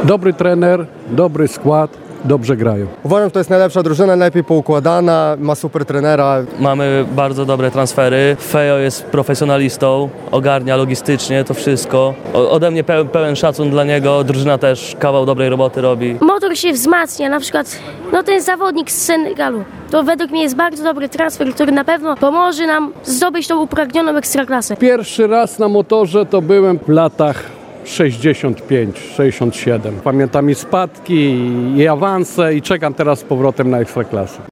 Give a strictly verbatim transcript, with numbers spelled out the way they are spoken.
Dobry trener, dobry skład, dobrze grają. Uważam, że to jest najlepsza drużyna, najlepiej poukładana, ma super trenera. Mamy bardzo dobre transfery. Fejo jest profesjonalistą, ogarnia logistycznie to wszystko. O, ode mnie pełen, pełen szacun dla niego, drużyna też kawał dobrej roboty robi. Motor się wzmacnia, na przykład no ten zawodnik z Senegalu. To według mnie jest bardzo dobry transfer, który na pewno pomoże nam zdobyć tą upragnioną ekstraklasę. Pierwszy raz na motorze to byłem w latach sześćdziesiąt pięć sześćdziesiąt siedem. Pamiętam i spadki, i awanse i czekam teraz z powrotem na ekstraklasę.